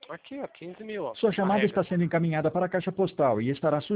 Aqui, ó, 15 mil, ó. Sua chamada Carrega. está sendo encaminhada para a caixa postal e estará